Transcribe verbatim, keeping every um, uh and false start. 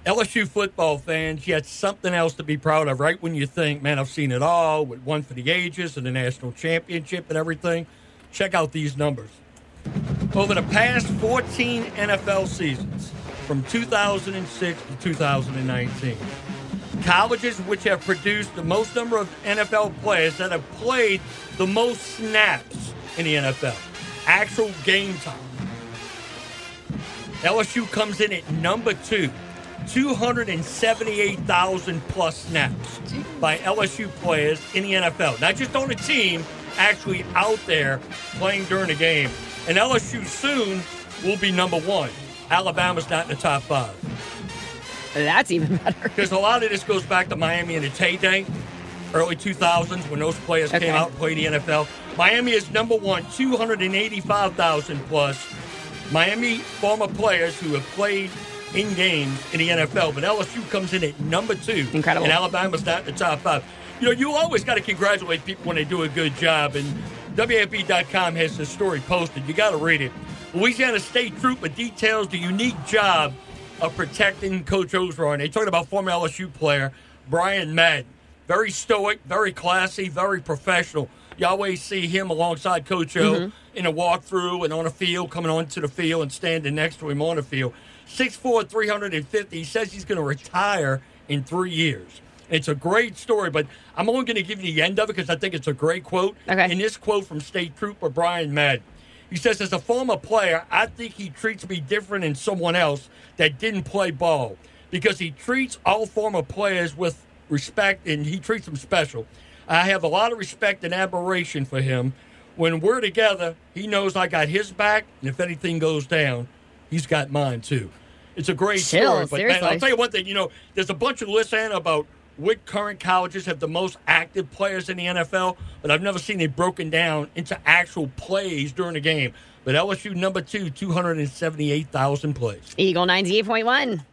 L S U football fans, you had something else to be proud of, right? When you think, man, I've seen it all, with one for the ages and the national championship and everything. Check out these numbers. Over the past fourteen N F L seasons, from two thousand six to two thousand nineteen, colleges which have produced the most number of N F L players that have played the most snaps in the N F L, actual game time. L S U comes in at number two, two hundred seventy-eight thousand plus snaps by L S U players in the N F L. Not just on a team, actually out there playing during the game. And L S U soon will be number one. Alabama's not in the top five. That's even better. Because a lot of this goes back to Miami in its heyday, early two thousands, when those players Okay. came out and played the N F L. Miami is number one, two hundred eighty-five thousand plus. Miami former players who have played in games in the N F L, but L S U comes in at number two. Incredible. And Alabama's not in the top five. You know, you always got to congratulate people when they do a good job, and W A F B dot com has this story posted. You got to read it. Louisiana State Trooper details the unique job of protecting Coach Osborne. They talked about former L S U player Brian Madden. Very stoic, very classy, very professional. You always see him alongside Coach O Mm-hmm. in a walkthrough and on a field, coming onto the field and standing next to him on the field. six foot four, three hundred fifty. He says he's going to retire in three years. It's a great story, but I'm only going to give you the end of it because I think it's a great quote. Okay. In this quote from State Trooper Brian Madden, he says, as a former player, I think he treats me different than someone else that didn't play ball because he treats all former players with respect and he treats them special. I have a lot of respect and admiration for him. When we're together, he knows I got his back, and if anything goes down, he's got mine too. It's a great Chill, story. But man, seriously. I'll tell you one thing, you know, there's a bunch of lists in about what current colleges have the most active players in the N F L, but I've never seen it broken down into actual plays during the game. But L S U number two, two hundred seventy-eight thousand plays. Eagle ninety-eight point one.